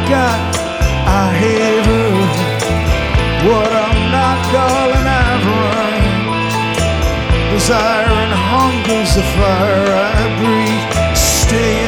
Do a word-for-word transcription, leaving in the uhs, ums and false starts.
got, I have earned. What I'm not, darling, I've run. Desire and hunger's the fire I breathe. Stay